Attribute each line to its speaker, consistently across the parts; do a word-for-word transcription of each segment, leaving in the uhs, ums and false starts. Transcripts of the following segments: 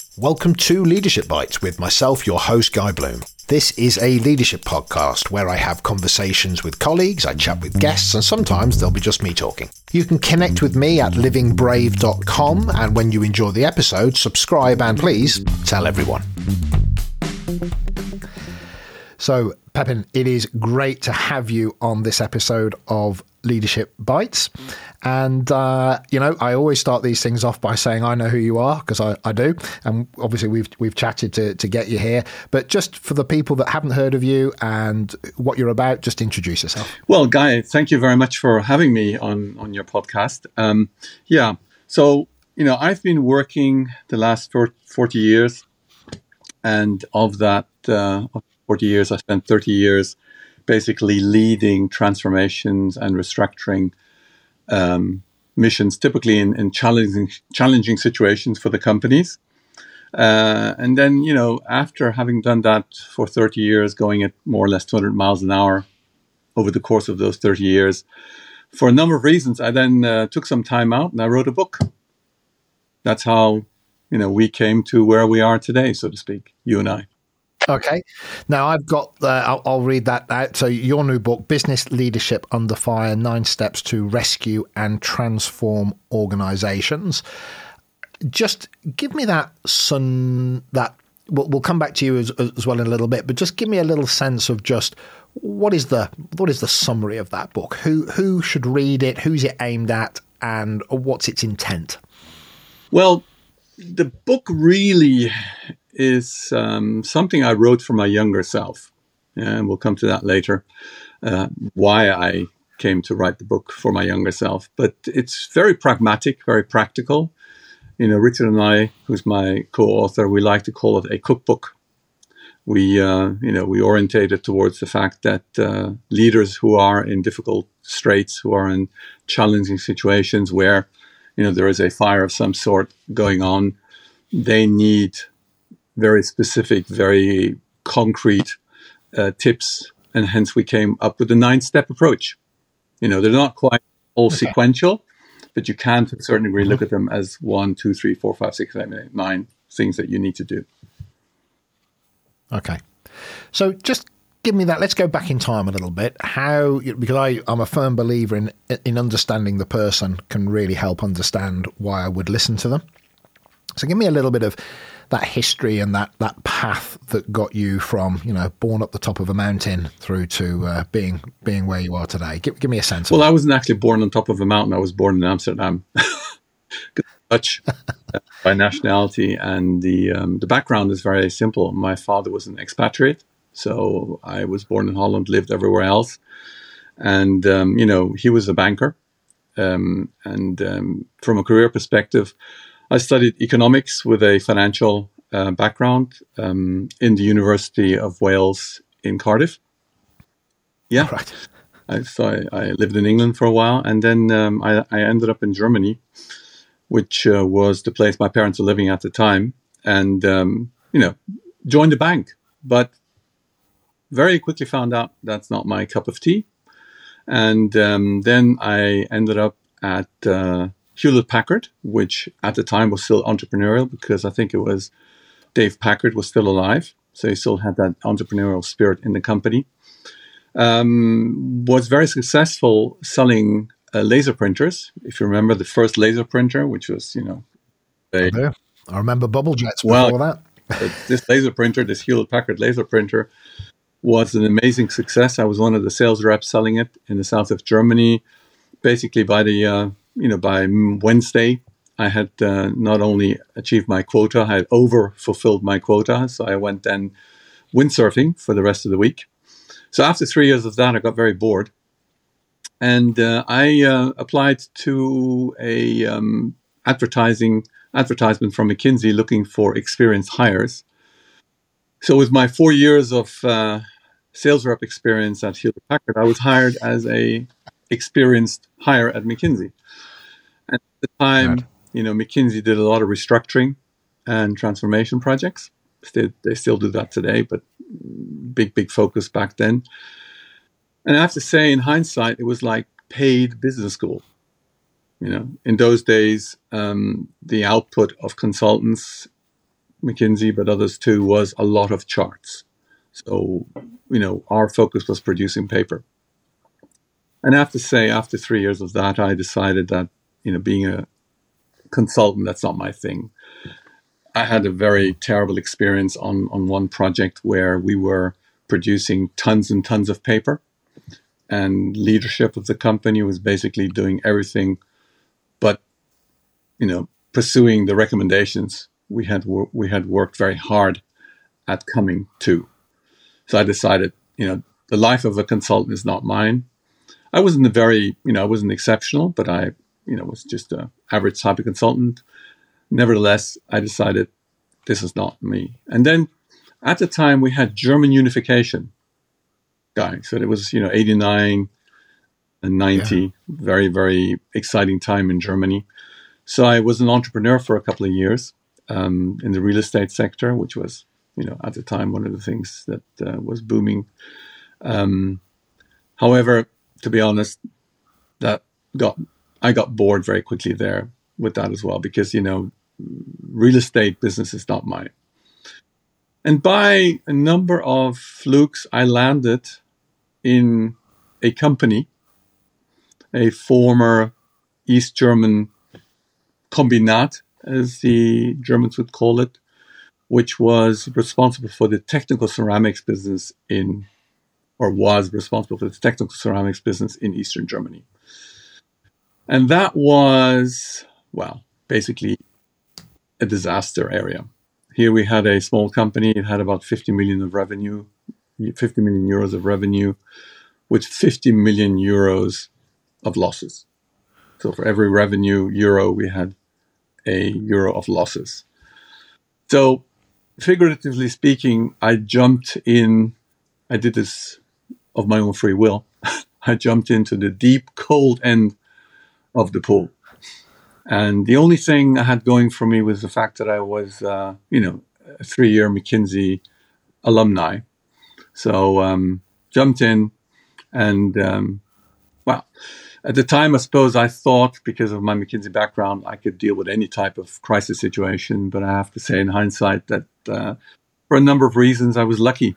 Speaker 1: Welcome to Leadership Bites with myself, your host, Guy Bloom. This is a leadership podcast where I have conversations with colleagues, I chat with guests, and sometimes there'll be just me talking. You can connect with me at living brave dot com, and when you enjoy the episode, subscribe and please tell everyone. So, Pepin, it is great to have you on this episode of Leadership Bites. And, uh, you know, I always start these things off by saying I know who you are, because I, I do. And obviously we've we've chatted to, to get you here. But just for the people that haven't heard of you and what you're about, just introduce yourself.
Speaker 2: Well, Guy, thank you very much for having me on, on your podcast. Um, yeah, so, you know, I've been working the last forty years. And of that uh, forty years, I spent thirty years basically leading transformations and restructuring um, missions, typically in, in challenging challenging situations for the companies. Uh, and then, you know, after having done that for thirty years, going at more or less two hundred miles an hour over the course of those thirty years, for a number of reasons, I then uh, took some time out and I wrote a book. That's how, you know, we came to where we are today, so to speak, you and I.
Speaker 1: Okay. Now I've got, uh, I'll, I'll read that out. So your new book, Business Leadership Under Fire, Nine Steps to Rescue and Transform Organizations. Just give me that sun, that we'll, we'll come back to you as, as well in a little bit, but just give me a little sense of just what is the, what is the summary of that book? Who, who should read it? Who's it aimed at? And what's its intent?
Speaker 2: Well, the book really is um, something I wrote for my younger self. And we'll come to that later, uh, why I came to write the book for my younger self. But it's very pragmatic, very practical. You know, Richard and I, who's my co-author, we like to call it a cookbook. We, uh, you know, we orientate it towards the fact that uh, leaders who are in difficult straits, who are in challenging situations where, you know, there is a fire of some sort going on, they need very specific, very concrete uh, tips. And hence we came up with the nine-step approach. You know, they're not quite all okay. sequential, but you can to a certain degree mm-hmm. look at them as one, two, three, four, five, six, seven, eight, nine things that you need to do.
Speaker 1: Okay. So just give me that. Let's go back in time a little bit. How, because I, I'm a firm believer in in understanding the person can really help understand why I would listen to them. So give me a little bit of that history and that, that path that got you from, you know, born up the top of a mountain through to uh, being being where you are today. Give, give me a sense.
Speaker 2: Well,
Speaker 1: of
Speaker 2: I wasn't actually born on top of a mountain. I was born in Amsterdam, Dutch by nationality, and the um, the background is very simple. My father was an expatriate, so I was born in Holland, lived everywhere else, and um, you know, he was a banker, um, and um, from a career perspective, I studied economics with a financial uh, background um, in the University of Wales in Cardiff. Yeah.
Speaker 1: Right.
Speaker 2: I, so I, I lived in England for a while, and then um, I, I ended up in Germany, which uh, was the place my parents were living at the time, and, um, you know, joined the bank. But very quickly found out that's not my cup of tea. And um, then I ended up at... Uh, Hewlett-Packard, which at the time was still entrepreneurial because I think it was Dave Packard was still alive. So he still had that entrepreneurial spirit in the company. Um, was very successful selling uh, laser printers. If you remember the first laser printer, which was, you know. A,
Speaker 1: I do. I remember bubble jets before
Speaker 2: well,
Speaker 1: that.
Speaker 2: This laser printer, this Hewlett-Packard laser printer was an amazing success. I was one of the sales reps selling it in the south of Germany. Basically by the... Uh, You know, by Wednesday, I had uh, not only achieved my quota, I had over-fulfilled my quota. So I went then windsurfing for the rest of the week. So after three years of that, I got very bored. And uh, I uh, applied to a um, advertising advertisement from McKinsey looking for experienced hires. So with my four years of uh, sales rep experience at Hewlett-Packard, I was hired as a experienced hire at McKinsey. And at the time, right. you know, McKinsey did a lot of restructuring and transformation projects. They, they still do that today, but big, big focus back then. And I have to say, in hindsight, it was like paid business school. You know, in those days, um, the output of consultants McKinsey, but others too, was a lot of charts. So, you know, our focus was producing paper. And I have to say, after three years of that, I decided that, you know, being a consultant, that's not my thing. I had a very terrible experience on, on one project where we were producing tons and tons of paper, and leadership of the company was basically doing everything but, you know, pursuing the recommendations we had we had worked very hard at coming to. So I decided, you know, the life of a consultant is not mine. I wasn't a very, you know, I wasn't exceptional, but I, you know, was just an average type of consultant. Nevertheless, I decided this is not me. And then at the time we had German unification going. So it was, you know, eighty-nine and ninety, yeah. very, very exciting time in Germany. So I was an entrepreneur for a couple of years um, in the real estate sector, which was, you know, at the time, one of the things that uh, was booming. Um, however, to be honest, that got I got bored very quickly there with that as well, because, you know, real estate business is not mine. And by a number of flukes, I landed in a company, a former East German Kombinat, as the Germans would call it, which was responsible for the technical ceramics business in, or was responsible for the technical ceramics business in Eastern Germany. And that was, well, basically a disaster area. Here we had a small company. It had about fifty million of revenue, fifty million euros of revenue, with fifty million euros of losses. So for every revenue euro, we had a euro of losses. So figuratively speaking, I jumped in, I did this of my own free will. I jumped into the deep, cold end of the pool. And the only thing I had going for me was the fact that I was, uh, you know, a three-year McKinsey alumni. So um, jumped in and, um, well, at the time, I suppose I thought, because of my McKinsey background, I could deal with any type of crisis situation. But I have to say in hindsight that uh, for a number of reasons, I was lucky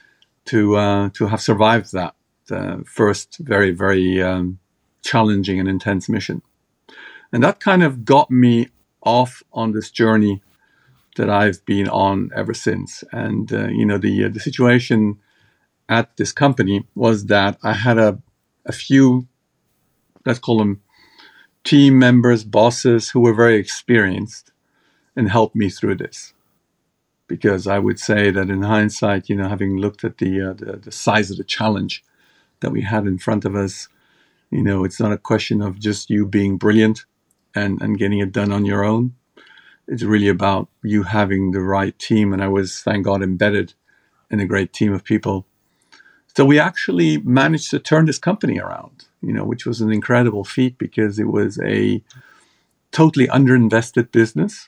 Speaker 2: to uh, to have survived that uh, first very, very um, challenging and intense mission. And that kind of got me off on this journey that I've been on ever since. And, uh, you know, the uh, the situation at this company was that I had a, a few, let's call them team members, bosses, who were very experienced and helped me through this. Because I would say that in hindsight, you know, having looked at the, uh, the the size of the challenge that we had in front of us, you know, it's not a question of just you being brilliant and, and getting it done on your own. It's really about you having the right team. And I was, thank God, embedded in a great team of people. So we actually managed to turn this company around, you know, which was an incredible feat, because it was a totally underinvested business.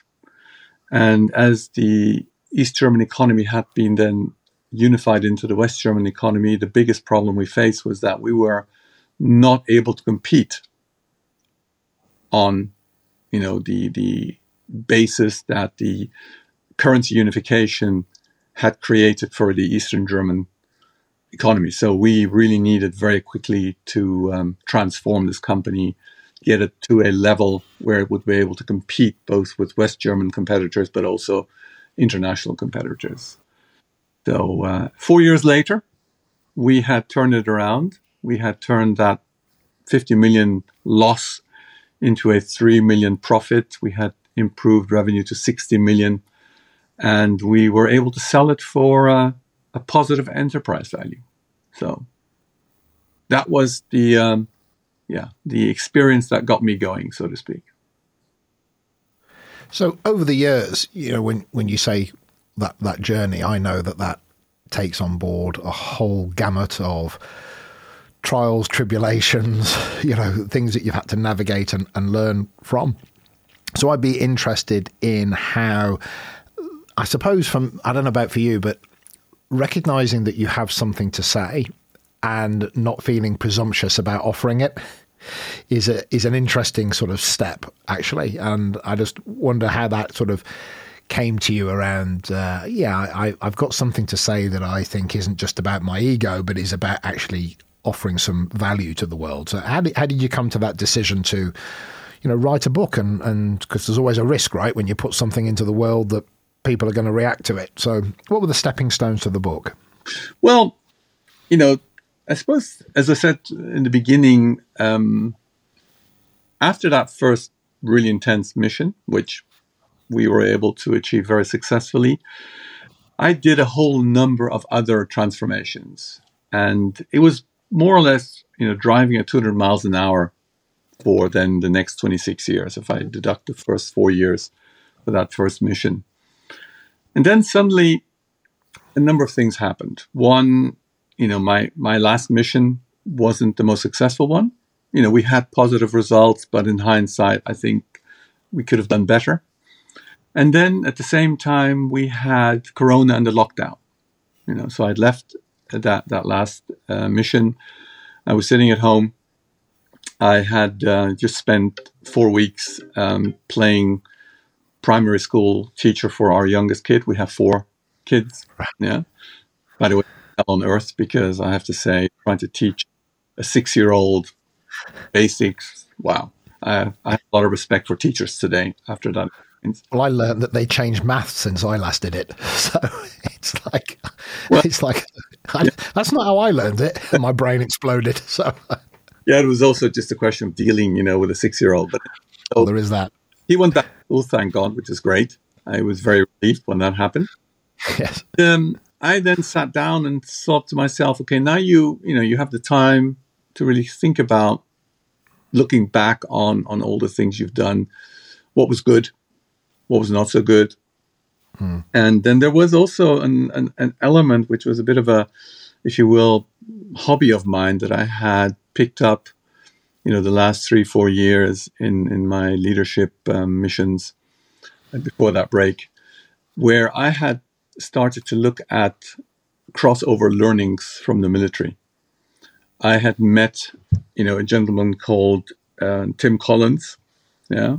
Speaker 2: And as the East German economy had been then unified into the West German economy, the biggest problem we faced was that we were not able to compete on, you know, the the basis that the currency unification had created for the Eastern German economy. So we really needed very quickly to um, transform this company, get it to a level where it would be able to compete both with West German competitors, but also international competitors. So uh, four years later, we had turned it around. We had turned that fifty million loss into a three million profit. We had improved revenue to sixty million, and we were able to sell it for uh, a positive enterprise value. So that was the um, yeah the experience that got me going, so to speak.
Speaker 1: So over the years, you know, when when you say that that journey, I know that that takes on board a whole gamut of trials, tribulations, you know, things that you've had to navigate and, and learn from. So I'd be interested in how, I suppose from, I don't know about for you, but recognizing that you have something to say and not feeling presumptuous about offering it is a is an interesting sort of step, actually. And I just wonder how that sort of came to you around, uh, yeah, I, I've got something to say that I think isn't just about my ego, but is about actually offering some value to the world. So how did, how did you come to that decision to, you know, write a book? And, and because there's always a risk, right, when you put something into the world that people are going to react to it. So what were the stepping stones to the book?
Speaker 2: Well, you know, I suppose, as I said in the beginning, um, after that first really intense mission, which we were able to achieve very successfully, I did a whole number of other transformations. And it was more or less, you know, driving at two hundred miles an hour for then the next twenty-six years, if I deduct the first four years for that first mission. And then suddenly a number of things happened. One, you know, my, my last mission wasn't the most successful one. You know, we had positive results, but in hindsight, I think we could have done better. And then at the same time, we had Corona and the lockdown. You know, so I'd left that that last uh, mission. I was sitting at home. I had uh, just spent four weeks um, playing primary school teacher for our youngest kid. We have four kids. Yeah. By the way, hell on earth, because I have to say, trying to teach a six-year-old basics. Wow. I, I have a lot of respect for teachers today after that.
Speaker 1: Well, I learned that they changed maths since I last did it. So it's like, well, it's like, I, yeah. That's not how I learned it. And my brain exploded. So
Speaker 2: yeah, it was also just a question of dealing, you know, with a six-year-old. But
Speaker 1: so, well, there is that.
Speaker 2: He went back to school, thank God, which is great. I was very relieved when that happened.
Speaker 1: Yes.
Speaker 2: Um, I then sat down and thought to myself, okay, now you, you know, you have the time to really think about looking back on, on all the things you've done. What was good? What was not so good? Hmm. And then there was also an, an, an element which was a bit of a, if you will, hobby of mine that I had picked up, you know, the last three, four years in, in my leadership um, missions before that break, where I had started to look at crossover learnings from the military. I had met, you know, a gentleman called uh, Tim Collins, yeah,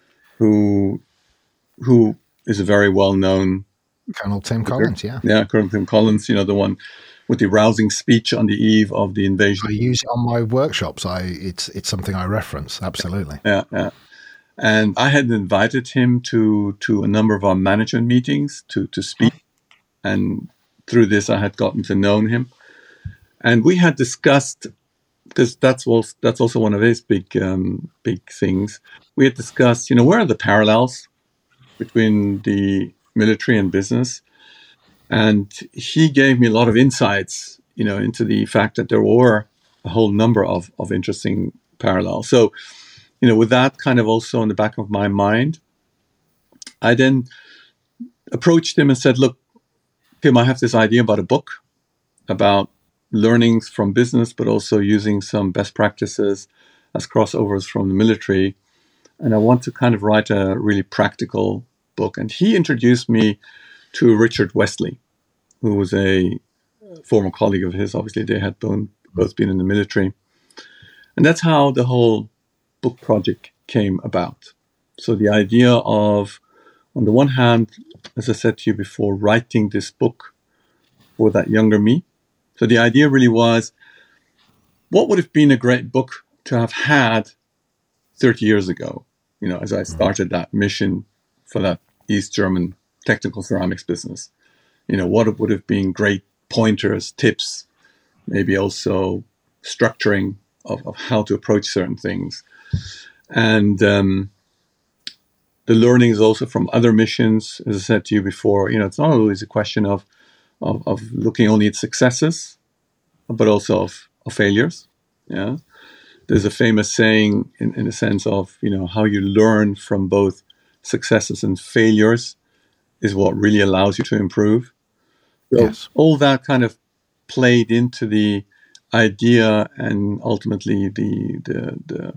Speaker 2: who who is a very well-known
Speaker 1: Colonel Tim Collins, yeah,
Speaker 2: yeah, Colonel Tim Collins, you know, the one with the rousing speech on the eve of the invasion.
Speaker 1: I use it on my workshops. I it's it's something I reference absolutely.
Speaker 2: Yeah, yeah. And I had invited him to to a number of our management meetings to to speak, and through this I had gotten to know him, and we had discussed, because that's also that's also one of his big um, big things. We had discussed, you know, where are the parallels between the military and business, and he gave me a lot of insights, you know, into the fact that there were a whole number of of interesting parallels. So, you know, with that kind of also in the back of my mind, I then approached him and said, look, Tim, I have this idea about a book about learnings from business, but also using some best practices as crossovers from the military. And I want to kind of write a really practical book. And he introduced me to Richard Wesley, who was a former colleague of his. Obviously, they had both been in the military. And that's how the whole book project came about. So the idea of, on the one hand, as I said to you before, writing this book for that younger me. So the idea really was, what would have been a great book to have had thirty years ago, you know, as I started that mission for that East German technical ceramics business? You know, what would have been great pointers, tips, maybe also structuring of, of how to approach certain things. And um, the learnings also from other missions, as I said to you before, you know, it's not always a question of of, of looking only at successes, but also of, of failures. Yeah, there's a famous saying in, in the sense of, you know, how you learn from both successes and failures is what really allows you to improve. So yes. All that kind of played into the idea and ultimately the the, the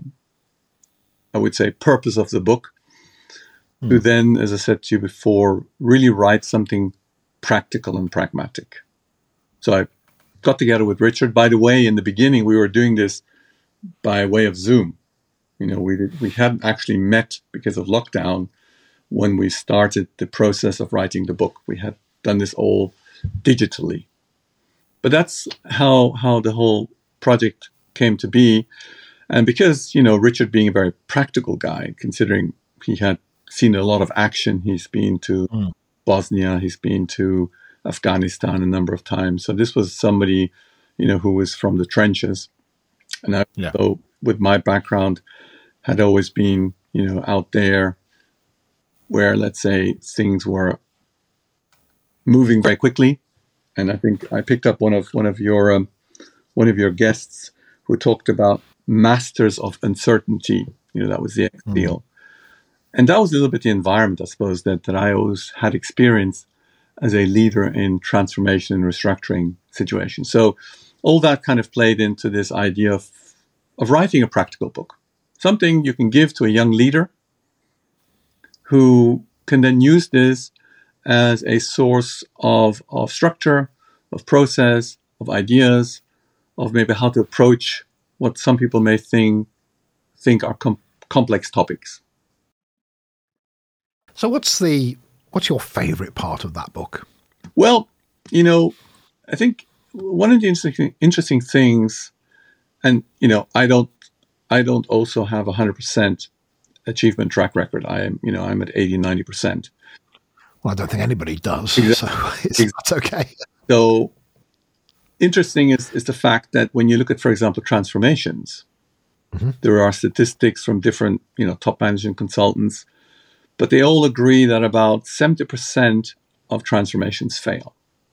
Speaker 2: I would say purpose of the book, mm. to then, as I said to you before, really write something practical and pragmatic. So I got together with Richard. By the way, in the beginning, we were doing this by way of Zoom. You know, we did, we hadn't actually met because of lockdown. when we started the process of writing the book. We had done this all digitally. But that's how how the whole project came to be. And because, you know, Richard being a very practical guy, considering he had seen a lot of action, he's been to mm. Bosnia, he's been to Afghanistan a number of times. So this was somebody, you know, who was from the trenches. And I, yeah. so with my background, had always been, you know, out there where, let's say, things were moving very quickly. And I think I picked up one of one of your um, one of your guests who talked about masters of uncertainty. You know, that was the X deal. Mm. And that was a little bit the environment, I suppose, that, that I always had experienced as a leader in transformation and restructuring situations. So all that kind of played into this idea of, of writing a practical book, something you can give to a young leader who can then use this as a source of, of structure, of process, of ideas, of maybe how to approach what some people may think, think are com- complex topics.
Speaker 1: So what's the what's your favorite part of that book?
Speaker 2: Well, you know, I think one of the interesting interesting things, and you know, I don't I don't also have a hundred percent achievement track record. I am, you know, I'm at eighty, ninety percent.
Speaker 1: Well, I don't think anybody does.
Speaker 2: Exactly.
Speaker 1: So it's, exactly. That's okay.
Speaker 2: So interesting is, is the fact that when you look at, for example, transformations, mm-hmm. there are statistics from different, you know, top management consultants, but they all agree that about seventy percent of transformations fail.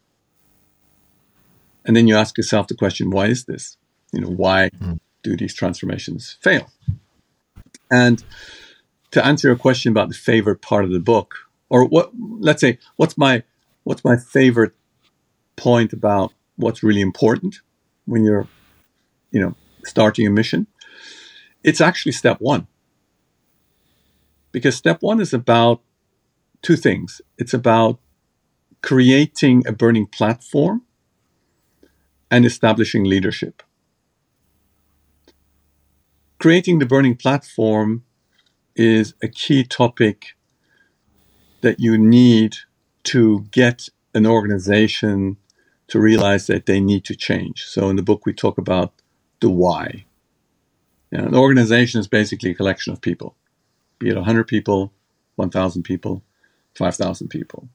Speaker 2: And then you ask yourself the question, why is this? You know, why mm. do these transformations fail? And to answer your question about the favorite part of the book, or what, let's say, what's my what's my favorite point about what's really important when you're, you know, starting a mission? It's actually step one. Because step one is about two things. It's about creating a burning platform and establishing leadership. Creating the burning platform is a key topic that you need to get an organization to realize that they need to change. So in the book, we talk about the why. You know, an organization is basically a collection of people, be it one hundred people, one thousand people, five thousand people.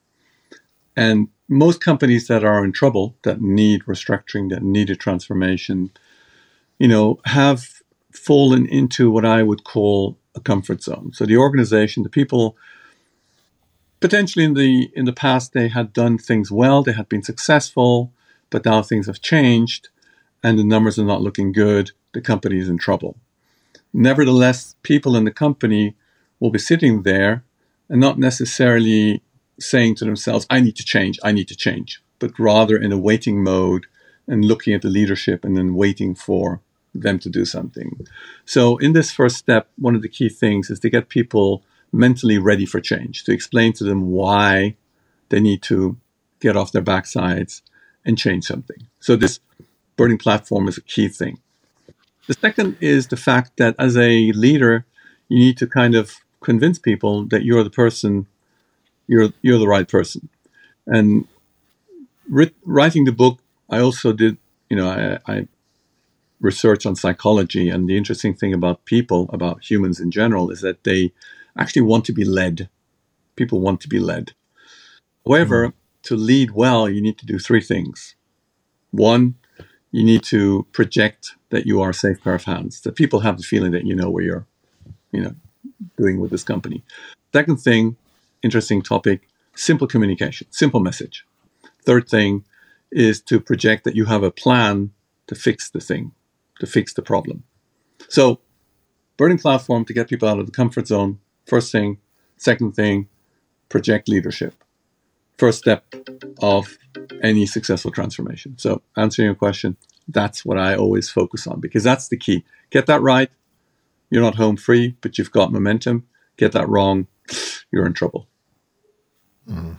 Speaker 2: And most companies that are in trouble, that need restructuring, that need a transformation, you know, have fallen into what I would call a comfort zone. So the organization, the people, potentially in the in the past, they had done things well, they had been successful, but now things have changed and the numbers are not looking good. The company is in trouble. Nevertheless, people in the company will be sitting there and not necessarily saying to themselves, I need to change, I need to change, but rather in a waiting mode and looking at the leadership and then waiting for them to do something. So in this first step, one of the key things is to get people mentally ready for change, to explain to them why they need to get off their backsides and change something. So this burning platform is a key thing. The second is the fact that as a leader, you need to kind of convince people that you're the person, you're you're the right person. And writ- writing the book, I also did, you know, I, I research on psychology, and the interesting thing about people, about humans in general, is that they actually want to be led. People want to be led. However, mm. to lead well, you need to do three things. One, you need to project that you are a safe pair of hands, that people have the feeling that you know where you're, you know, doing with this company. Second thing, interesting topic, simple communication, simple message. Third thing is to project that you have a plan to fix the thing, to fix the problem. So, burning platform to get people out of the comfort zone. First thing. Second thing, project leadership. First step of any successful transformation. So, answering your question, that's what I always focus on, because that's the key. Get that right, you're not home free, but you've got momentum. Get that wrong, you're in trouble.
Speaker 1: Mm.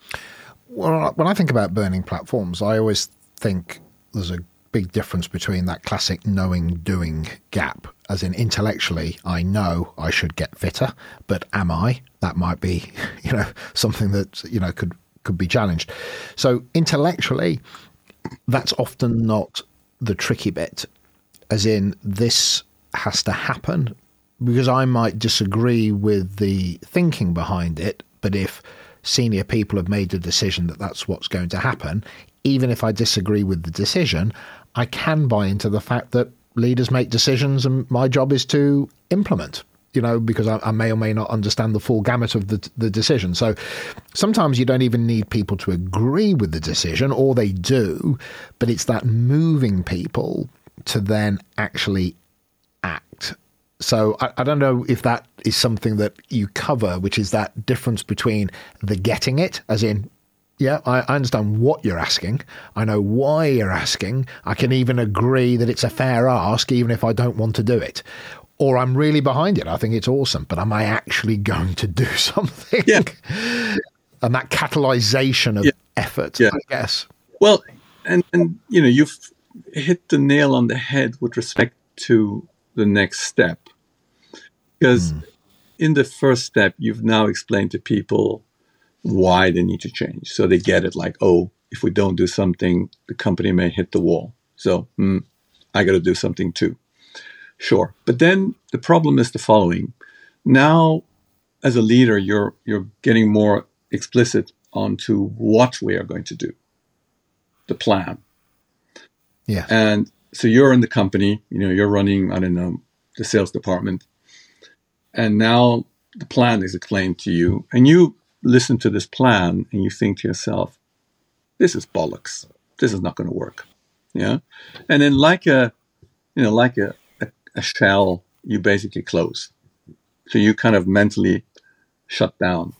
Speaker 1: Well, when I think about burning platforms, I always think there's a big difference between that classic knowing doing gap as in intellectually, I know I should get fitter, but am I? That might be, you know, something that, you know, could, could be challenged. So intellectually, that's often not the tricky bit, as in this has to happen, because I might disagree with the thinking behind it, but if senior people have made the decision that that's what's going to happen, even if I disagree with the decision, I can buy into the fact that leaders make decisions and my job is to implement, you know, because I, I may or may not understand the full gamut of the, the decision. So sometimes you don't even need people to agree with the decision, or they do, but it's that moving people to then actually act. So I, I don't know if that is something that you cover, which is that difference between the getting it, as in, yeah, I, I understand what you're asking. I know why you're asking. I can even agree that it's a fair ask, even if I don't want to do it. Or I'm really behind it. I think it's awesome, but am I actually going to do something?
Speaker 2: Yeah.
Speaker 1: And that catalyzation of
Speaker 2: yeah.
Speaker 1: effort,
Speaker 2: yeah.
Speaker 1: I guess.
Speaker 2: Well, and, and, you know, you've hit the nail on the head with respect to the next step. Because mm. in the first step, you've now explained to people why they need to change. So they get it, like, oh, if we don't do something, the company may hit the wall. So mm, I got to do something too. Sure. But then the problem is the following. Now, as a leader, you're you're getting more explicit onto what we are going to do, the plan.
Speaker 1: Yeah.
Speaker 2: And so you're in the company, you know, you're running, I don't know, the sales department. And now the plan is explained to you, and you listen to this plan and you think to yourself, this is bollocks. This is not going to work. Yeah. And then like a, you know, like a, a, a shell, you basically close. So you kind of mentally shut down.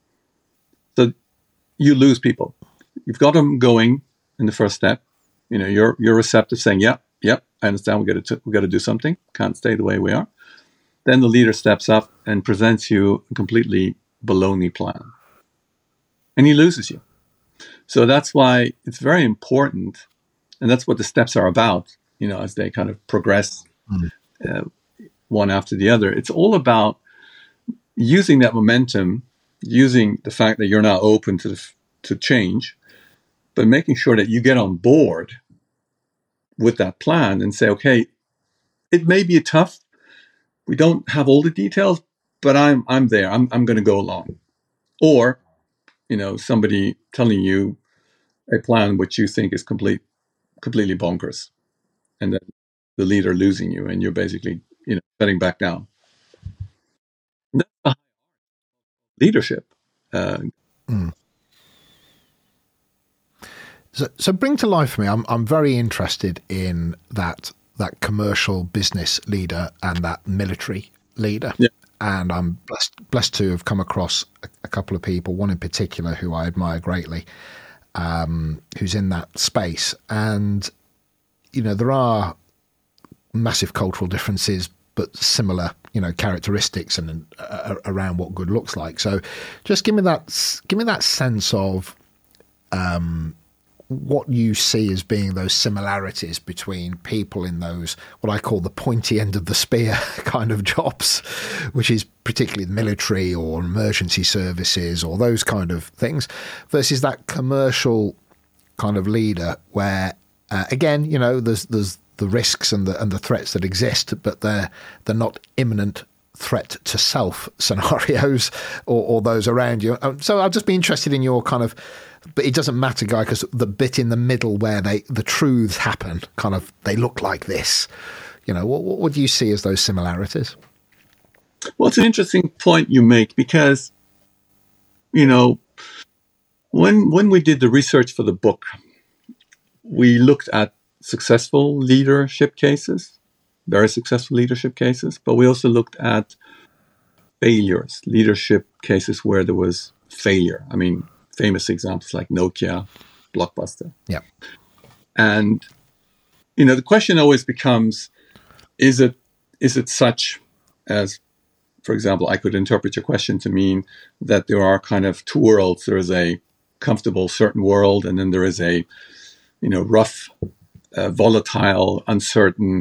Speaker 2: So you lose people. You've got them going in the first step. You know, you're, you're receptive, saying, yeah, yeah, I understand. We got to, we got to do something. Can't stay the way we are. Then the leader steps up and presents you a completely baloney plan. And he loses you. So that's why it's very important, and that's what the steps are about, you know, as they kind of progress mm. uh, one after the other. It's all about using that momentum, using the fact that you're now open to the, to change, but making sure that you get on board with that plan and say, okay, it may be tough. We don't have all the details, but I'm I'm there. I'm I'm going to go along. Or, you know, somebody telling you a plan which you think is complete, completely bonkers, and then the leader losing you, and you're basically, you know, shutting back down. And that's leadership. Uh,
Speaker 1: mm. So, so bring to life for me. I'm I'm very interested in that. that commercial business leader and that military leader.
Speaker 2: Yeah.
Speaker 1: And I'm blessed, blessed to have come across a, a couple of people, one in particular who I admire greatly, um, who's in that space. And, you know, there are massive cultural differences, but similar, you know, characteristics and uh, around what good looks like. So just give me that, give me that sense of, um, what you see as being those similarities between people in those, what I call the pointy end of the spear kind of jobs, which is particularly the military or emergency services or those kind of things, versus that commercial kind of leader where, uh, again, you know, there's there's the risks and the and the threats that exist, but they're they're not imminent threat to self scenarios or, or those around you. So I'll just be interested in your kind of, but it doesn't matter, Guy, because the bit in the middle where they the truths happen, kind of, they look like this. You know, what, what do you see as those similarities?
Speaker 2: Well, it's an interesting point you make because, you know, when when we did the research for the book, we looked at successful leadership cases, very successful leadership cases, but we also looked at failures, leadership cases where there was failure. I mean, famous examples like Nokia, Blockbuster.
Speaker 1: Yeah.
Speaker 2: And, you know, the question always becomes, is it is it such as, for example, I could interpret your question to mean that there are kind of two worlds. There is a comfortable, certain world, and then there is a, you know, rough, uh, volatile, uncertain,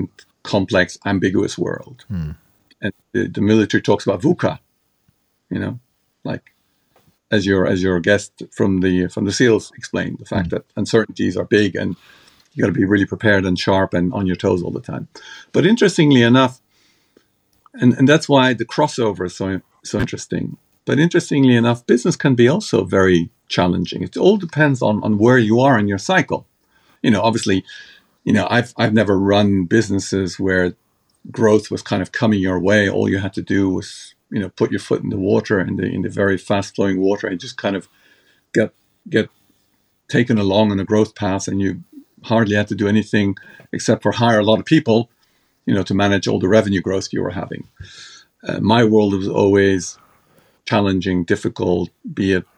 Speaker 2: complex, ambiguous world.
Speaker 1: Hmm.
Speaker 2: And the, the military talks about VUCA, you know, like as your as your guest from the from the SEALs explained, the fact mm. that uncertainties are big and you got to be really prepared and sharp and on your toes all the time. But interestingly enough, and, and that's why the crossover is so so interesting. But interestingly enough, business can be also very challenging. It all depends on, on where you are in your cycle. You know, obviously, you know, I've I've never run businesses where growth was kind of coming your way. All you had to do was, you know, put your foot in the water, in the in the very fast flowing water, and just kind of get get taken along on a growth path, and you hardly had to do anything except for hire a lot of people, you know, to manage all the revenue growth you were having. Uh, my world was always challenging, difficult, be it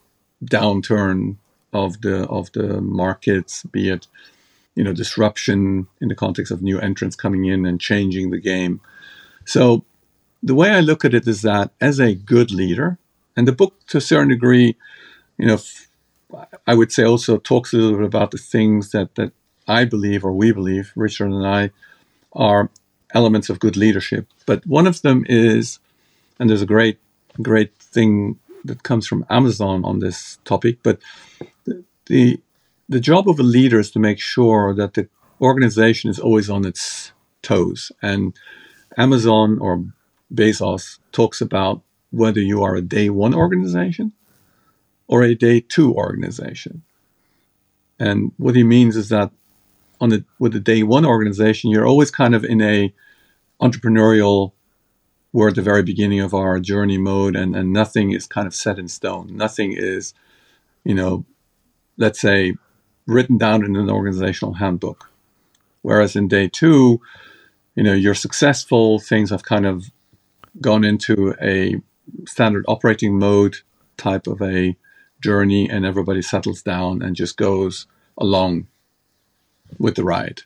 Speaker 2: downturn of the of the markets, be it, you know, disruption in the context of new entrants coming in and changing the game. So the way I look at it is that as a good leader, and the book to a certain degree, you know, f- I would say also talks a little bit about the things that, that I believe, or we believe, Richard and I, are elements of good leadership. But one of them is, and there's a great, great thing that comes from Amazon on this topic, but the, the the job of a leader is to make sure that the organization is always on its toes. And Amazon or Bezos talks about whether you are a day one organization or a day two organization. And what he means is that on the, with the day one organization, you're always kind of in a entrepreneurial, we're at the very beginning of our journey mode, and, and nothing is kind of set in stone. Nothing is, you know, let's say, written down in an organizational handbook. Whereas in day two, you know, you're successful, things have kind of gone into a standard operating mode type of a journey, and everybody settles down and just goes along with the ride.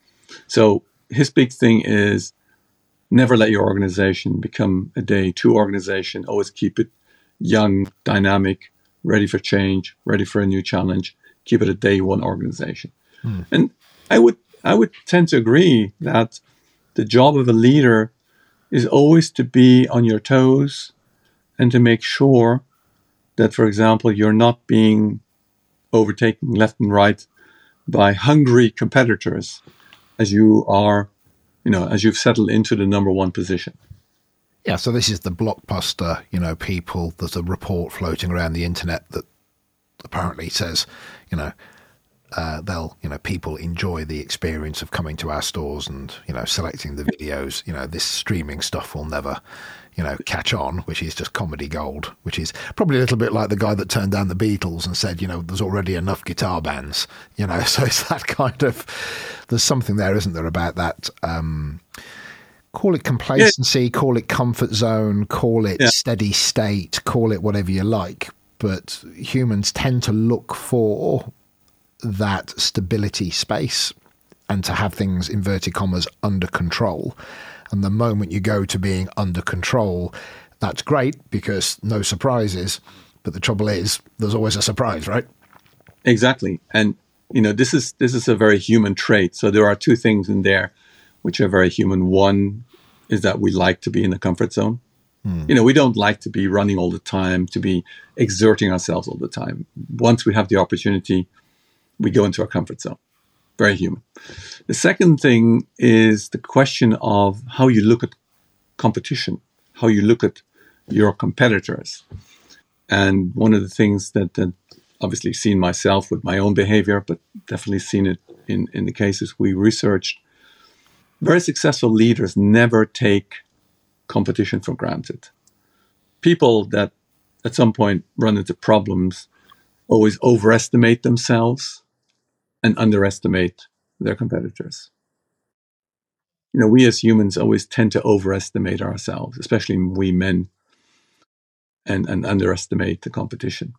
Speaker 2: So his big thing is never let your organization become a day two organization. Always keep it young, dynamic, ready for change, ready for a new challenge. Keep it a day one organization. Hmm. And I would I would tend to agree that the job of a leader is always to be on your toes and to make sure that, for example, you're not being overtaken left and right by hungry competitors as you are, you know, as you've settled into the number one position.
Speaker 1: Yeah, so this is the blockbuster, you know, people. There's a report floating around the internet that apparently says, you know, uh, they'll, you know, people enjoy the experience of coming to our stores and, you know, selecting the videos. You know, this streaming stuff will never, you know, catch on, which is just comedy gold, which is probably a little bit like the guy that turned down the Beatles and said, you know, there's already enough guitar bands, you know, so it's that kind of, there's something there, isn't there, about that, um, call it complacency, yeah. Call it comfort zone, call it yeah. steady state, call it whatever you like. But humans tend to look for that stability space and to have things, inverted commas, under control. And the moment you go to being under control, that's great because no surprises. But the trouble is, there's always a surprise, right?
Speaker 2: Exactly. And, you know, this is this is a very human trait. So there are two things in there which are very human. One is that we like to be in the comfort zone. Hmm. You know, we don't like to be running all the time, to be exerting ourselves all the time. Once we have the opportunity, we go into our comfort zone. Very human. The second thing is the question of how you look at competition, how you look at your competitors. And one of the things that, that obviously seen myself with my own behavior, but definitely seen it in, in the cases we researched, very successful leaders never take competition for granted. People that at some point run into problems always overestimate themselves and underestimate their competitors. You know, we as humans always tend to overestimate ourselves, especially we men, and, and underestimate the competition.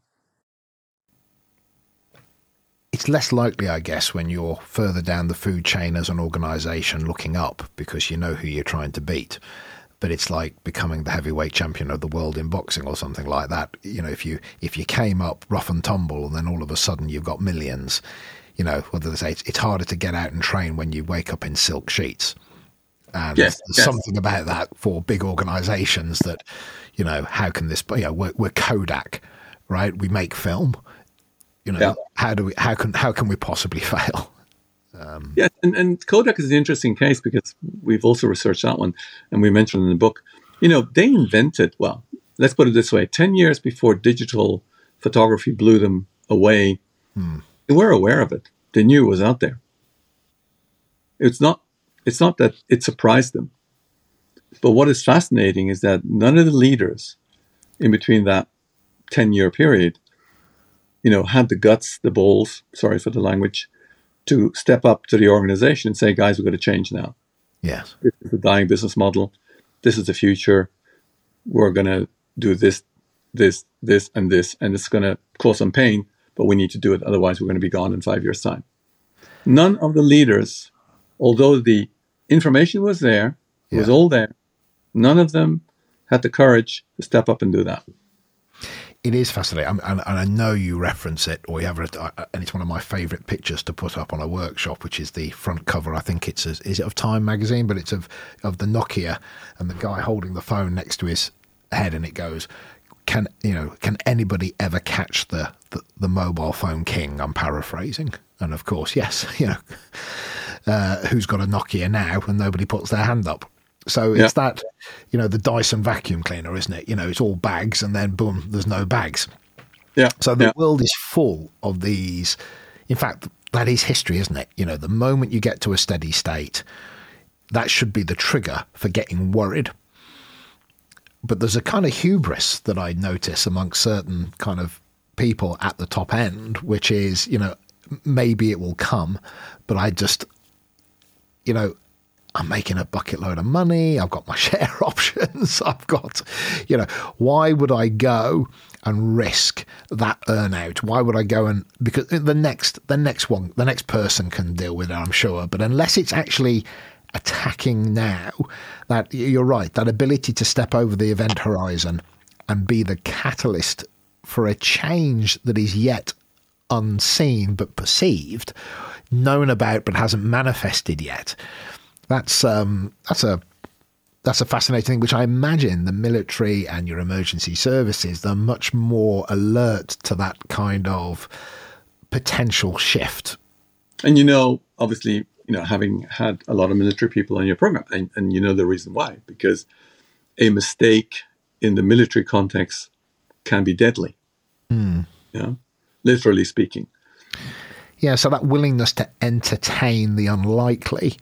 Speaker 1: It's less likely, I guess, when you're further down the food chain as an organization looking up because you know who you're trying to beat. But it's like becoming the heavyweight champion of the world in boxing or something like that. You know, if you if you came up rough and tumble and then all of a sudden you've got millions, you know, whether they say it's, it's harder to get out and train when you wake up in silk sheets. And
Speaker 2: Yes,
Speaker 1: there's
Speaker 2: yes.
Speaker 1: something about that for big organizations that, you know, how can this, you know, we're, we're Kodak, right? We make film, you know,
Speaker 2: Yeah.
Speaker 1: how do we, how can, how can we possibly fail? Um,
Speaker 2: yeah, and, and Kodak is an interesting case because we've also researched that one, and we mentioned in the book, you know, they invented, well, let's put it this way, ten years before digital photography blew them away,
Speaker 1: hmm.
Speaker 2: they were aware of it. They knew it was out there. It's not, it's not that it surprised them. But what is fascinating is that none of the leaders in between that ten-year period, you know, had the guts, the balls, sorry for the language, to step up to the organization and say, guys, we've got to change now.
Speaker 1: Yes.
Speaker 2: This is the dying business model. This is the future. We're going to do this, this, this, and this. And it's going to cause some pain, but we need to do it. Otherwise, we're going to be gone in five years' time. None of the leaders, although the information was there, it yeah. was all there, none of them had the courage to step up and do that.
Speaker 1: It is fascinating, and, and I know you reference it, or you have it, and it's one of my favourite pictures to put up on a workshop, which is the front cover. I think it's a, is it of Time magazine, but it's of of the Nokia and the guy holding the phone next to his head, and it goes, "Can you know? Can anybody ever catch the the, the mobile phone king?" I'm paraphrasing, and of course, yes, you know, uh, who's got a Nokia now, and nobody puts their hand up. So it's yeah. that, you know, the Dyson vacuum cleaner, isn't it? You know, it's all bags and then boom, there's no bags.
Speaker 2: Yeah.
Speaker 1: So the
Speaker 2: yeah.
Speaker 1: world is full of these. In fact, that is history, isn't it? You know, the moment you get to a steady state, that should be the trigger for getting worried. But there's a kind of hubris that I notice amongst certain kind of people at the top end, which is, you know, maybe it will come, but I just, you know, I'm making a bucket load of money. I've got my share options. I've got, you know, why would I go and risk that earnout? Why would I go and, because the next, the next one, the next person can deal with it, I'm sure. But unless it's actually attacking now, that you're right, that ability to step over the event horizon and be the catalyst for a change that is yet unseen but perceived, known about but hasn't manifested yet. That's um, that's a that's a fascinating thing, which I imagine the military and your emergency services, they're much more alert to that kind of potential shift.
Speaker 2: And you know, obviously, you know, having had a lot of military people on your program, and, and you know the reason why, because a mistake in the military context can be deadly.
Speaker 1: Mm.
Speaker 2: You know, literally speaking.
Speaker 1: Yeah. So that willingness to entertain the unlikely.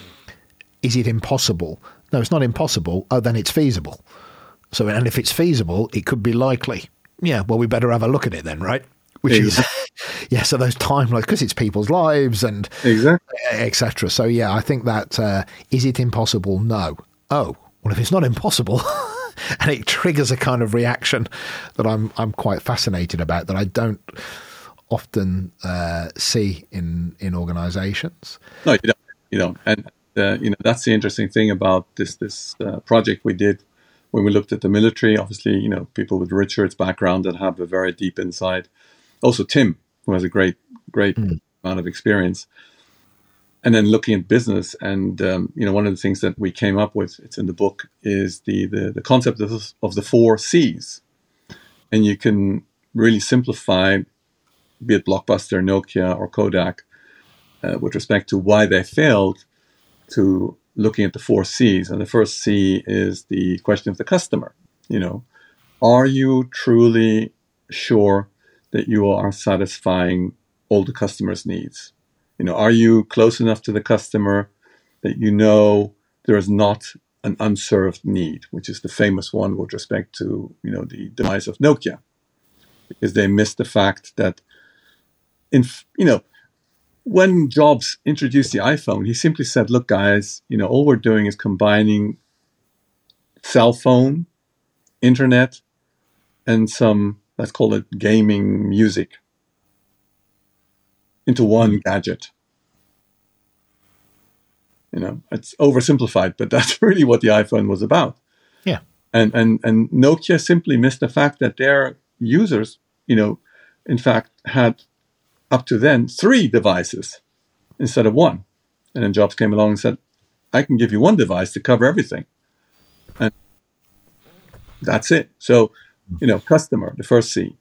Speaker 1: Is it impossible? No, it's not impossible. Oh, then it's feasible. So, and if it's feasible, it could be likely. Yeah, well, we better have a look at it then, right? Which exactly. is, yeah, so those timelines, because it's people's lives and
Speaker 2: exactly.
Speaker 1: et cetera. So, yeah, I think that, uh, is it impossible? No. Oh, well, if it's not impossible, and it triggers a kind of reaction that I'm I'm quite fascinated about, that I don't often uh, see in, in organizations.
Speaker 2: No, you don't. You don't. And Uh, you know, that's the interesting thing about this this uh, project we did when we looked at the military. Obviously, you know, people with Richard's background that have a very deep insight. Also, Tim, who has a great, great mm. amount of experience. And then looking at business, and um, you know, one of the things that we came up with, it's in the book, is the the, the concept of, of the four C's. And you can really simplify, be it Blockbuster, Nokia, or Kodak, uh, with respect to why they failed, to looking at the four C's. And the first C is the question of the customer. You know, are you truly sure that you are satisfying all the customer's needs? You know, are you close enough to the customer that you know there is not an unserved need, which is the famous one with respect to, you know, the demise of Nokia, because they missed the fact that, in you know, when Jobs introduced the iPhone, he simply said, look, guys, you know, all we're doing is combining cell phone, internet, and some, let's call it gaming music into one gadget. You know, it's oversimplified, but that's really what the iPhone was about.
Speaker 1: Yeah.
Speaker 2: And, and, and Nokia simply missed the fact that their users, you know, in fact, had up to then three devices instead of one. And then Jobs came along and said, I can give you one device to cover everything. And that's it. So, you know, customer, the first C.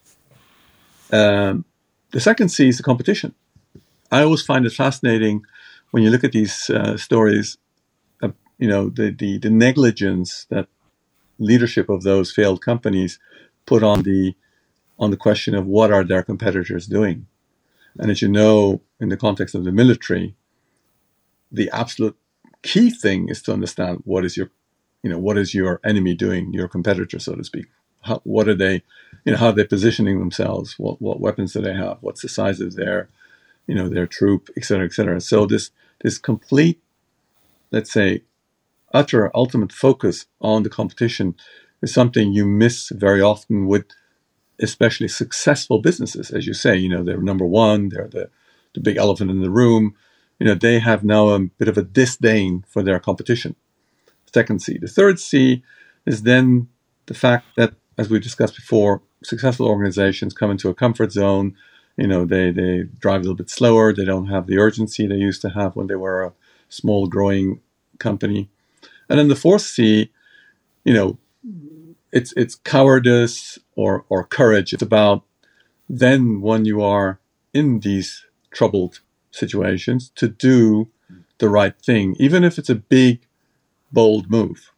Speaker 2: Um, the second C is the competition. I always find it fascinating when you look at these uh, stories, uh, you know, the, the, the negligence that leadership of those failed companies put on the on the question of what are their competitors doing. And as you know, in the context of the military, the absolute key thing is to understand what is your, you know, what is your enemy doing, your competitor, so to speak. How, what are they, you know, how are they positioning themselves? What what weapons do they have? What's the size of their, you know, their troop, et cetera, et cetera. So this this complete, let's say, utter ultimate focus on the competition is something you miss very often with especially successful businesses. As you say, you know, they're number one, they're the, the big elephant in the room. You know, they have now a bit of a disdain for their competition. Second C. The third C is then the fact that, as we discussed before, successful organizations come into a comfort zone. You know, they, they drive a little bit slower. They don't have the urgency they used to have when they were a small growing company. And then the fourth C, you know, it's it's cowardice or, or courage. It's about then when you are in these troubled situations to do the right thing, even if it's a big, bold move.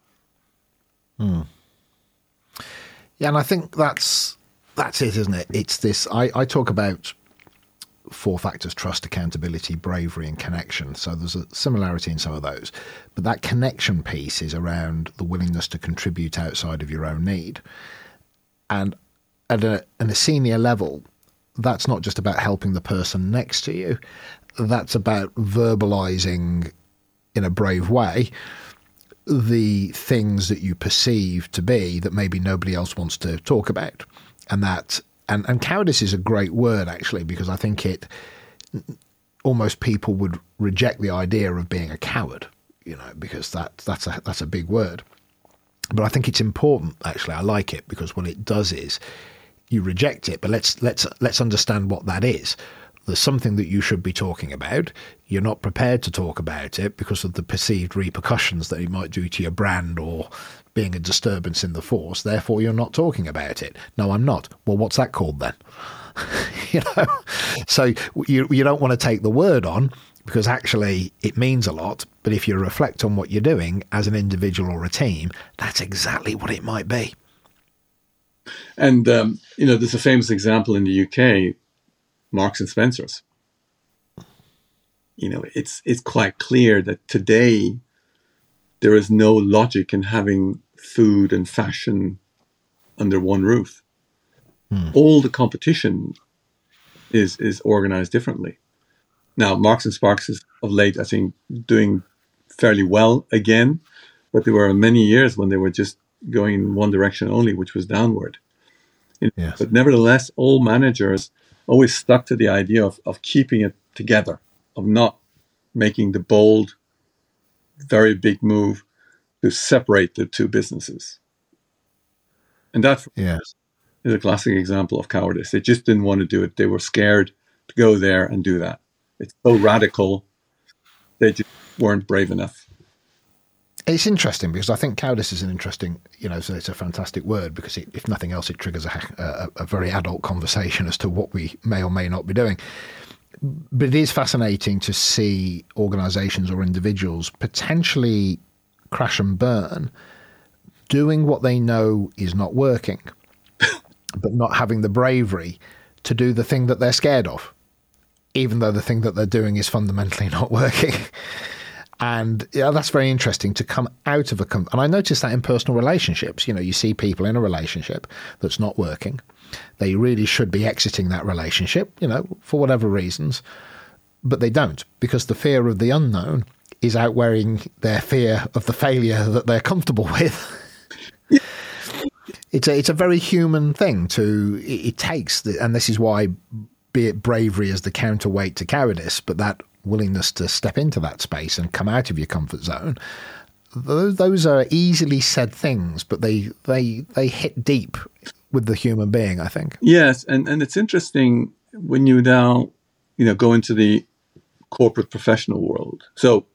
Speaker 1: Hmm. Yeah, and I think that's that's it, isn't it? It's this. I, I talk about four factors: trust, accountability, bravery, and connection. So there's a similarity in some of those. But that connection piece is around the willingness to contribute outside of your own need. And at a, at a senior level, that's not just about helping the person next to you. That's about verbalizing in a brave way the things that you perceive to be that maybe nobody else wants to talk about. And that and, and cowardice is a great word, actually, because I think it almost people would reject the idea of being a coward, you know, because that that's a that's a big word. But I think it's important, actually. I like it because what it does is you reject it, but let's let's let's understand what that is. There's something that you should be talking about. You're not prepared to talk about it because of the perceived repercussions that it might do to your brand or being a disturbance in the force. Therefore, you're not talking about it. No, I'm not. Well, what's that called then? you know, so you you don't want to take the word on because actually it means a lot. But if you reflect on what you're doing as an individual or a team, that's exactly what it might be.
Speaker 2: And, um, you know, there's a famous example in the U K, Marks and Spencer's. You know, it's it's quite clear that today there is no logic in having food and fashion under one roof. Hmm. All the competition is is organized differently. Now, Marks and Sparks is of late, I think, doing fairly well again, but there were many years when they were just going in one direction only, which was downward.
Speaker 1: Yes.
Speaker 2: But nevertheless, all managers always stuck to the idea of, of keeping it together, of not making the bold, very big move to separate the two businesses. And that
Speaker 1: yes.
Speaker 2: is a classic example of cowardice. They just didn't want to do it. They were scared to go there and do that. It's so radical. They just weren't brave enough.
Speaker 1: It's interesting because I think cowardice is an interesting, you know, so it's a fantastic word because it, if nothing else, it triggers a, a, a very adult conversation as to what we may or may not be doing. But it is fascinating to see organizations or individuals potentially crash and burn doing what they know is not working, but not having the bravery to do the thing that they're scared of, even though the thing that they're doing is fundamentally not working. And yeah, that's very interesting to come out of a, com- and I noticed that in personal relationships, you know, you see people in a relationship that's not working. They really should be exiting that relationship, you know, for whatever reasons, but they don't because the fear of the unknown is outweighing their fear of the failure that they're comfortable with. It's a, it's a very human thing to, it, it takes, the, and this is why, be it bravery as the counterweight to cowardice, but that willingness to step into that space and come out of your comfort zone, those, those are easily said things, but they they they hit deep with the human being, I think.
Speaker 2: Yes, and, and it's interesting when you now, you know, go into the corporate professional world. So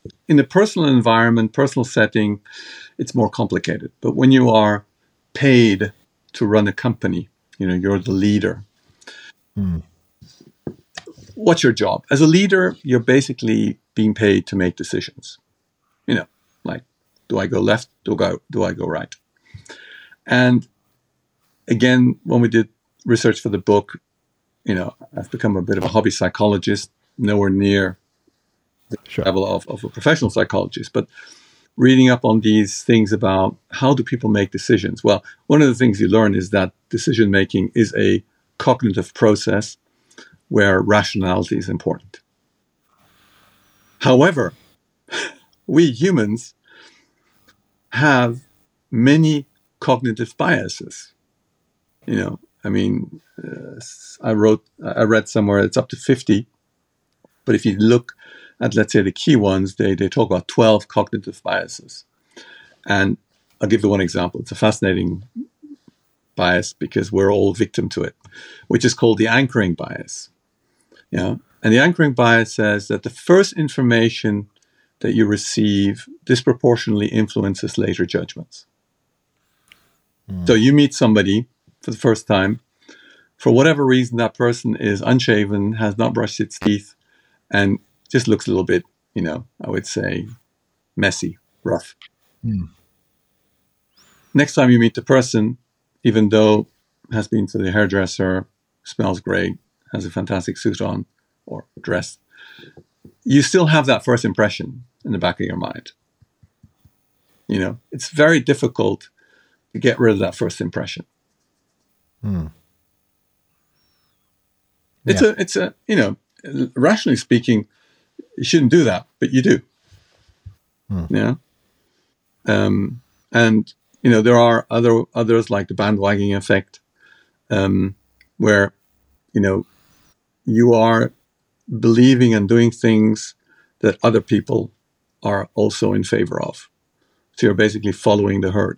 Speaker 2: in a personal environment, personal setting, it's more complicated. But when you are paid to run a company, you know, you're the leader.
Speaker 1: Mm.
Speaker 2: What's your job? As a leader, you're basically being paid to make decisions. You know, like, do I go left? Do I go, do I go right? And again, when we did research for the book, you know, I've become a bit of a hobby psychologist, nowhere near the
Speaker 1: Sure.
Speaker 2: level of, of a professional psychologist, but reading up on these things about how do people make decisions. Well, one of the things you learn is that decision making is a cognitive process where rationality is important. However, we humans have many cognitive biases. You know, I mean, uh, I wrote, I read somewhere it's up to fifty, but if you look at, let's say, the key ones, they, they talk about twelve cognitive biases. And I'll give you one example. It's a fascinating bias because we're all victim to it, which is called the anchoring bias. You know? And the anchoring bias says that the first information that you receive disproportionately influences later judgments. Mm. So you meet somebody for the first time. For whatever reason, that person is unshaven, has not brushed its teeth, and just looks a little bit, you know, I would say, messy, rough. Mm. Next time you meet the person, even though has been to the hairdresser, smells great, has a fantastic suit on or dress, you still have that first impression in the back of your mind. You know, it's very difficult to get rid of that first impression.
Speaker 1: Mm.
Speaker 2: It's
Speaker 1: yeah.
Speaker 2: a, it's a, you know, rationally speaking, you shouldn't do that, but you do. Mm. Yeah. Um, and, you know, there are other others like the bandwagoning effect, um, where, you know, you are believing and doing things that other people are also in favor of. So you're basically following the herd.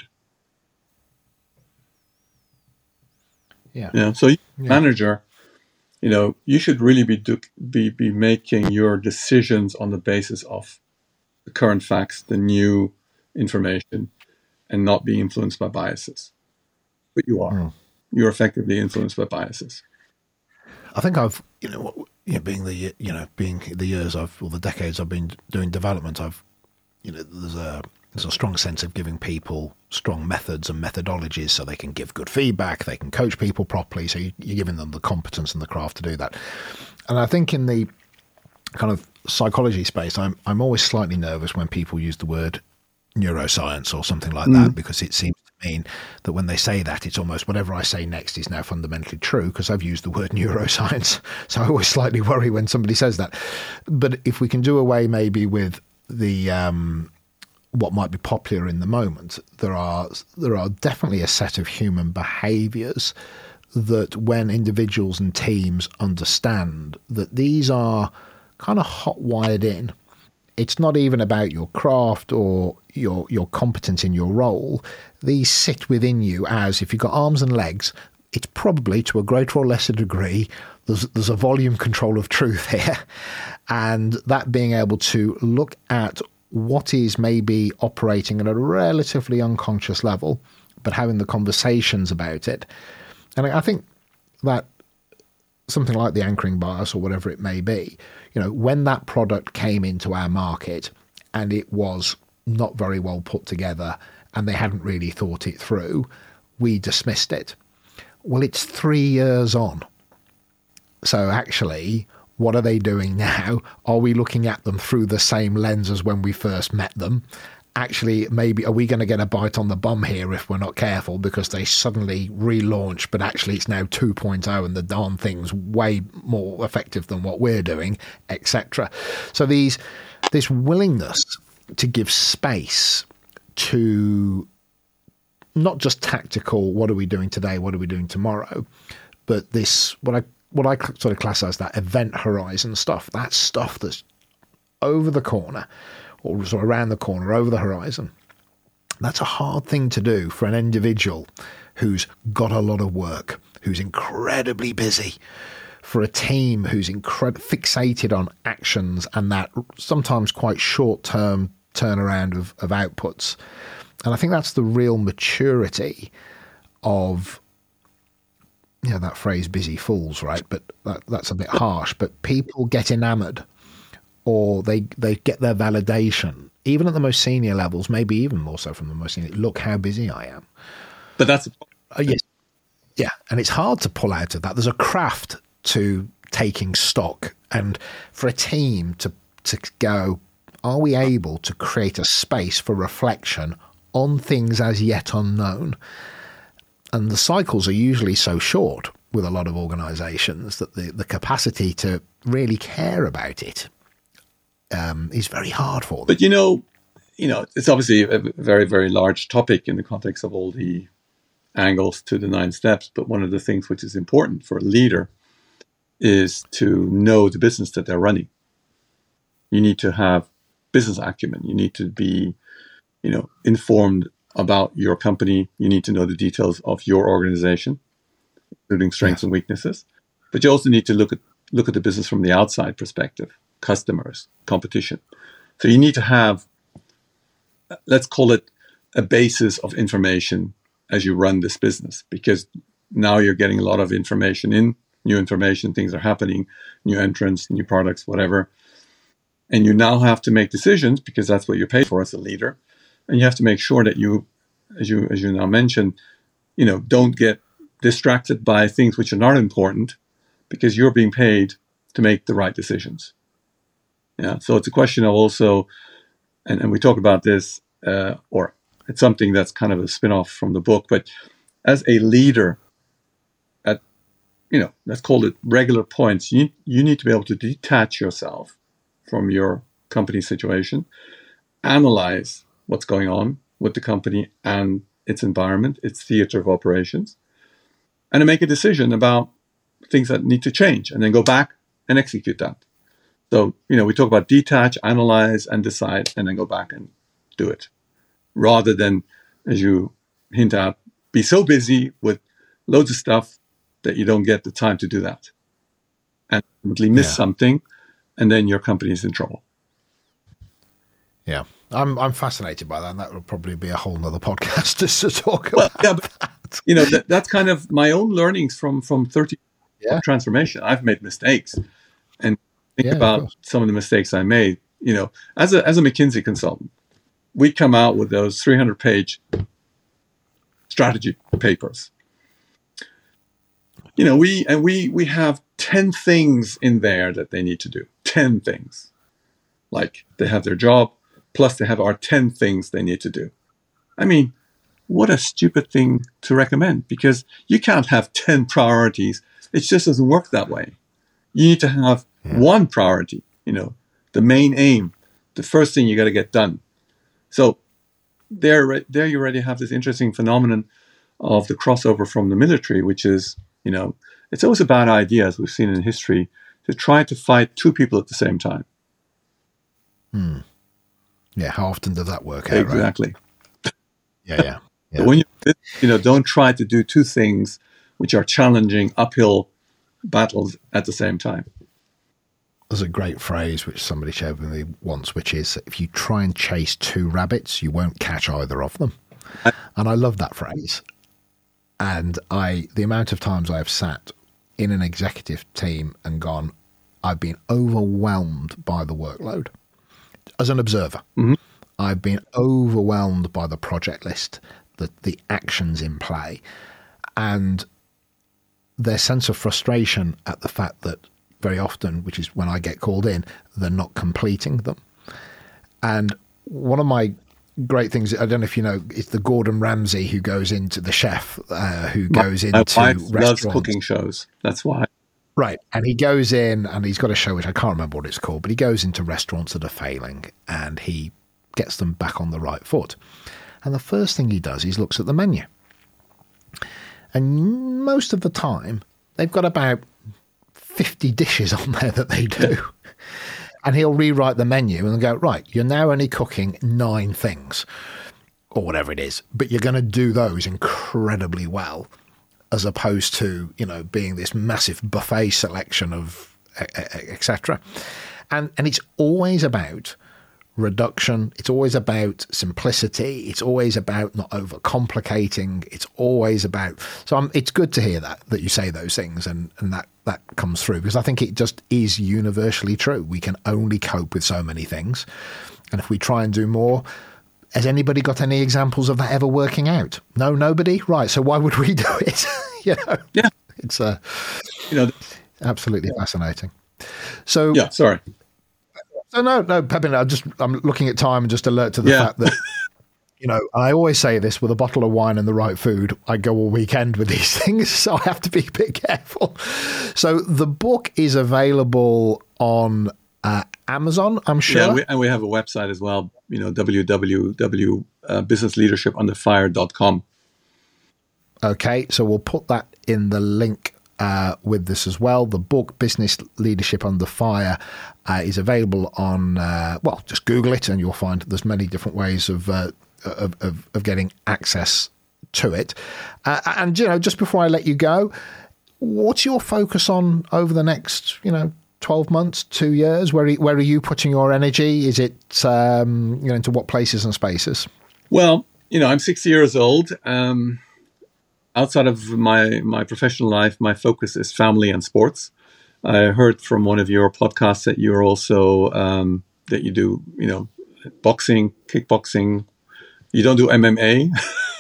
Speaker 1: Yeah.
Speaker 2: Yeah. So, you,
Speaker 1: yeah.
Speaker 2: manager, you know, you should really be, do, be be making your decisions on the basis of the current facts, the new information, and not be influenced by biases. But you are. Mm. You're effectively influenced by biases.
Speaker 1: I think I've, you know, you know, being the, you know, being the years I've, or the decades I've been doing development, I've, you know, there's a, there's a strong sense of giving people strong methods and methodologies so they can give good feedback, they can coach people properly. So you, you're giving them the competence and the craft to do that. And I think in the kind of psychology space, I'm, I'm always slightly nervous when people use the word neuroscience or something like mm. that, because it seems to mean that when they say that, it's almost whatever I say next is now fundamentally true because I've used the word neuroscience. So I always slightly worry when somebody says that. But if we can do away maybe with the um, what might be popular in the moment, there are there are definitely a set of human behaviours that when individuals and teams understand that these are kind of hot wired in. It's not even about your craft or your your competence in your role. These sit within you as, if you've got arms and legs, it's probably to a greater or lesser degree, there's, there's a volume control of truth here. And that being able to look at what is maybe operating at a relatively unconscious level, but having the conversations about it. And I think that something like the anchoring bias or whatever it may be, you know, when that product came into our market and it was not very well put together and they hadn't really thought it through, we dismissed it. Well, it's three years on. So actually, what are they doing now? Are we looking at them through the same lens as when we first met them? Actually, maybe are we going to get a bite on the bum here if we're not careful because they suddenly relaunch, but actually it's now two point oh and the darn thing's way more effective than what we're doing, et cetera. So these this willingness to give space to not just tactical, what are we doing today, what are we doing tomorrow, but this, what I what I sort of class as that event horizon stuff, that stuff that's over the corner, or sort of around the corner, over the horizon. That's a hard thing to do for an individual who's got a lot of work, who's incredibly busy, for a team who's incred- fixated on actions and that sometimes quite short-term turnaround of, of outputs. And I think that's the real maturity of, you know, that phrase busy fools, right? But that, that's a bit harsh. But people get enamored, or they, they get their validation, even at the most senior levels, maybe even more so from the most senior. Look how busy I am.
Speaker 2: But that's...
Speaker 1: Oh, yes. Yeah. And it's hard to pull out of that. There's a craft to taking stock, and for a team to to go, are we able to create a space for reflection on things as yet unknown? And the cycles are usually so short with a lot of organizations that the, the capacity to really care about it um, is very hard for them.
Speaker 2: But you know, you know, it's obviously a very, very large topic in the context of all the angles to the nine steps. But one of the things which is important for a leader is to know the business that they're running. You need to have business acumen. You need to be, you know, informed about your company. You need to know the details of your organization, including strengths yes. and weaknesses. But you also need to look at look at the business from the outside perspective, customers, competition. So you need to have, let's call it, a basis of information as you run this business, because now you're getting a lot of information in, new information, things are happening, new entrants, new products, whatever. And you now have to make decisions, because that's what you're paid for as a leader. And you have to make sure that you, as you as you now mentioned, you know, don't get distracted by things which are not important, because you're being paid to make the right decisions. Yeah. So it's a question of also, and, and we talk about this, uh, or it's something that's kind of a spin-off from the book, but as a leader, at, you know, let's call it regular points, you, you need to be able to detach yourself from your company situation, analyze what's going on with the company and its environment, its theater of operations, and to make a decision about things that need to change, and then go back and execute that. So, you know, we talk about detach, analyze, and decide, and then go back and do it. Rather than, as you hint at, be so busy with loads of stuff that you don't get the time to do that. And ultimately miss yeah. something, and then your company is in trouble.
Speaker 1: Yeah. I'm I'm fascinated by that, and that would probably be a whole nother podcast just to talk
Speaker 2: well,
Speaker 1: about
Speaker 2: yeah, but,
Speaker 1: that.
Speaker 2: You know, that, that's kind of my own learnings from, from thirty
Speaker 1: yeah.
Speaker 2: transformation. I've made mistakes, and think
Speaker 1: yeah,
Speaker 2: about
Speaker 1: of
Speaker 2: some of the mistakes I made. You know, as a as a McKinsey consultant, we come out with those three hundred page strategy papers. You know, we and we we have ten things in there that they need to do. ten things. Like they have their job, plus they have our ten things they need to do. I mean, what a stupid thing to recommend, because you can't have ten priorities. It just doesn't work that way. You need to have yeah. one priority, you know, the main aim, the first thing you got to get done. So there, there you already have this interesting phenomenon of the crossover from the military, which is, you know, it's always a bad idea, as we've seen in history, to try to fight two people at the same time.
Speaker 1: Hmm. Yeah, how often does that work out?
Speaker 2: Exactly.
Speaker 1: Right? Yeah, yeah. yeah.
Speaker 2: But when you, you know, don't try to do two things which are challenging uphill battles at the same time.
Speaker 1: There's a great phrase which somebody shared with me once, which is, if you try and chase two rabbits, you won't catch either of them. I, and I love that phrase. And I, the amount of times I've sat in an executive team and gone, I've been overwhelmed by the workload. As an observer, mm-hmm. I've been overwhelmed by the project list, the, the actions in play, and their sense of frustration at the fact that very often, which is when I get called in, they're not completing them. And one of my great things, I don't know if you know, is the Gordon Ramsay who goes into the chef, uh, who goes
Speaker 2: my,
Speaker 1: into
Speaker 2: my wife
Speaker 1: restaurants.
Speaker 2: Loves cooking shows. That's why.
Speaker 1: Right. And he goes in and he's got a show, which I can't remember what it's called, but he goes into restaurants that are failing and he gets them back on the right foot. And the first thing he does is looks at the menu. And most of the time, they've got about fifty dishes on there that they do. And he'll rewrite the menu and go, right, you're now only cooking nine things or whatever it is, but you're going to do those incredibly well. as opposed to, you know, being this massive buffet selection of et cetera. And and it's always about reduction. It's always about simplicity. It's always about not overcomplicating. It's always about. So I'm, it's good to hear that that you say those things and and that that comes through, because I think it just is universally true. We can only cope with so many things, and if we try and do more. Has anybody got any examples of that ever working out? No, nobody. Right. So why would we do it? you know.
Speaker 2: Yeah.
Speaker 1: It's uh,
Speaker 2: you know,
Speaker 1: absolutely yeah. fascinating. So
Speaker 2: yeah. Sorry.
Speaker 1: So no, no, Pepin. I just I'm looking at time and just alert to the
Speaker 2: yeah.
Speaker 1: fact that you know I always say this: with a bottle of wine and the right food, I go all weekend with these things. So I have to be a bit careful. So the book is available on uh, Amazon, I'm sure.
Speaker 2: Yeah, we, and we have a website as well. You know, w w w dot business leadership under fire dot com.
Speaker 1: Okay, so we'll put that in the link uh, with this as well. The book, Business Leadership Under Fire, uh, is available on, uh, well, just Google it and you'll find there's many different ways of, uh, of, of, of getting access to it. Uh, and, you know, just before I let you go, what's your focus on over the next, you know, twelve months, two years? Where are, where are you putting your energy? Is it, um, you know, into what places and spaces?
Speaker 2: Well, you know, I'm sixty years old. Um, outside of my, my professional life, my focus is family and sports. I heard from one of your podcasts that you're also, um, that you do, you know, boxing, kickboxing. You don't do M M A?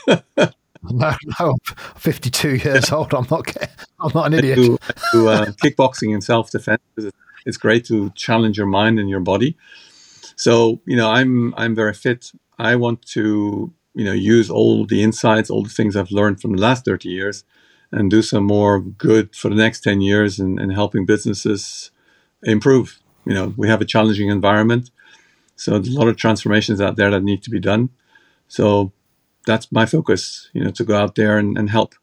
Speaker 1: No, no, I'm fifty-two years old. I'm not. I'm not an idiot.
Speaker 2: I do, I do uh, kickboxing and self-defense. It's great to challenge your mind and your body. So you know, I'm I'm very fit. I want to you know use all the insights, all the things I've learned from the last thirty years, and do some more good for the next ten years, and, and helping businesses improve. You know, we have a challenging environment, so there's a lot of transformations out there that need to be done. So that's my focus, you know, to go out there and, and help.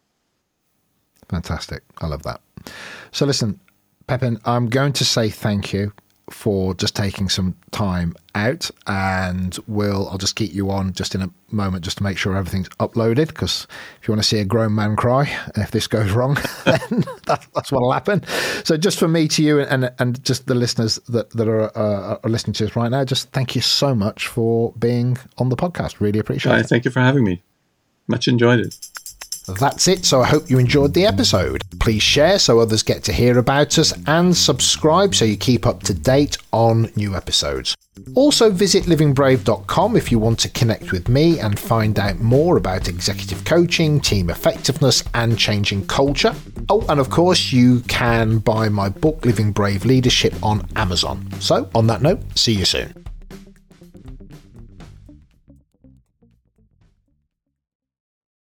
Speaker 1: Fantastic. I love that. So listen, Pepin, I'm going to say thank you for just taking some time out, and we'll, I'll just keep you on just in a moment just to make sure everything's uploaded, because if you want to see a grown man cry, if this goes wrong, then that, that's what will happen. So just from me to you and and just the listeners that, that are, uh, are listening to us right now, just thank you so much for being on the podcast. Really appreciate
Speaker 2: Hi,
Speaker 1: it.
Speaker 2: Thank you for having me. Much enjoyed it.
Speaker 1: That's it. So I hope you enjoyed the episode. Please share so others get to hear about us, and subscribe so you keep up to date on new episodes. Also visit living brave dot com if you want to connect with me and find out more about executive coaching, team effectiveness and changing culture. Oh, and of course you can buy my book Living Brave Leadership on Amazon. So on that note, see you soon.